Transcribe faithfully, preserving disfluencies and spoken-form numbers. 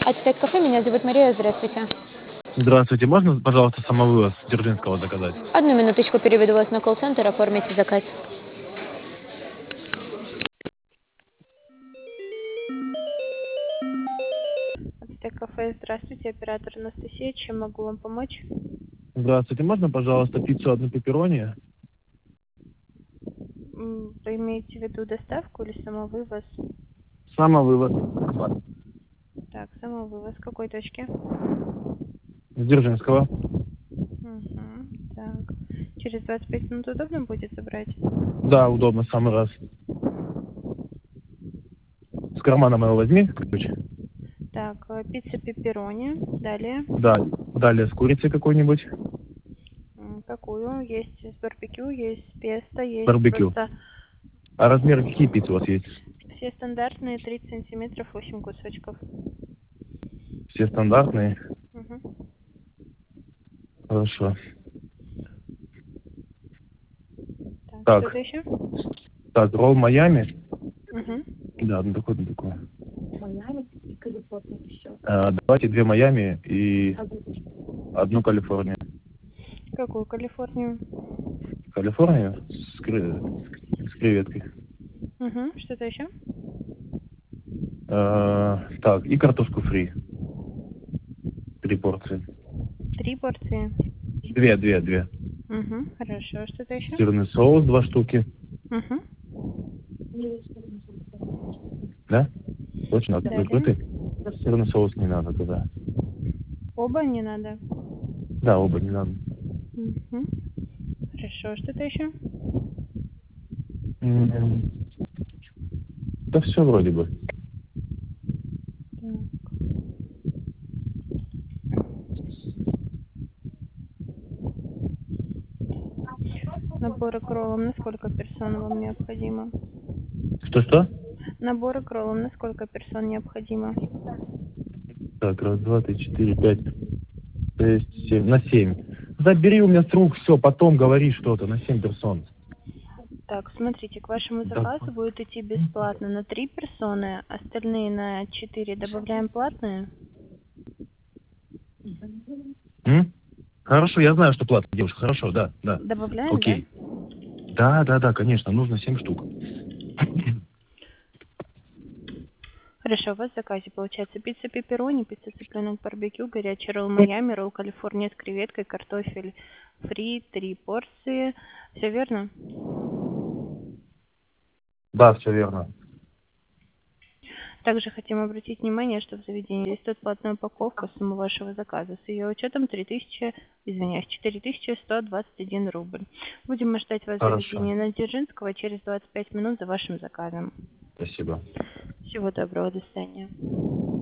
Ацтек кафе, меня зовут Мария, здравствуйте. Здравствуйте, можно, пожалуйста, самовывоз Дзержинского заказать? Одну минуточку, переведу вас на колл-центр, оформите заказ. Ацтек кафе, здравствуйте, оператор Анастасия, чем могу вам помочь? Здравствуйте, можно, пожалуйста, пиццу одну пепперони? М, Вы имеете в виду доставку или самовывоз? Самовывоз. Так, самовывоз, с какой точки? С Дзержинского. Угу, так. Через двадцать пять минут удобно будет забрать? Да, удобно, в самый раз. С кармана моего возьми ключ. Так, э, пицца пепперони, далее. Да, далее с курицей какой-нибудь. М, Какую? Есть с барбекю, есть с песто, есть Барбекю. просто А размеры какие пиццы у вас есть? все стандартные, тридцать сантиметров, восемь кусочков. Все стандартные? Мгм. Хорошо. Так, что-то Так, еще? так, ролл Майами. Угу. Да, ну такой, ну такой. А, давайте две Майами и одну Калифорнию. Какую Калифорнию? Калифорнию с, кре- с креветкой. Угу. Что-то еще? А, так, и картошку фри. Три порции. Три порции. Две, две, две. Угу. Хорошо. Что-то еще? Сырный соус два штуки. Угу. Да? Точно, Далее. закрытый? Сырный соус не надо туда. Оба не надо. Да, оба не надо. Угу. Хорошо. Что-то еще? М, Да все вроде бы. Так. Наборы к роллам на сколько персон вам необходимо? Что-что? Наборы к роллам на сколько персон необходимо? Так, раз, два, три, четыре, пять, шесть, семь. На семь. Забери у меня с рук все, потом говори что-то. На семь персон. Так, смотрите, к вашему Да. заказу будет идти бесплатно на три персоны, остальные на четыре добавляем платные. М? Хорошо, я знаю, что платная девушка. Хорошо, да, да. Добавляем, да? Окей. Да, да, да, конечно, нужно семь штук. Хорошо, у вас в заказе получается пицца пепперони, пицца цыпленок барбекю, горячий ролл Майами, ролл Калифорния с креветкой, картофель фри, три порции. Все верно? Да, все верно. Также хотим обратить внимание, что в заведении действует платная упаковка суммы вашего заказа. С ее учетом три тысячи, извиняюсь, четыре тысячи сто двадцать один рубль. Будем ждать вас в Хорошо. заведении на Дзержинского через двадцать пять минут за вашим заказом. Спасибо. Всего доброго, до свидания.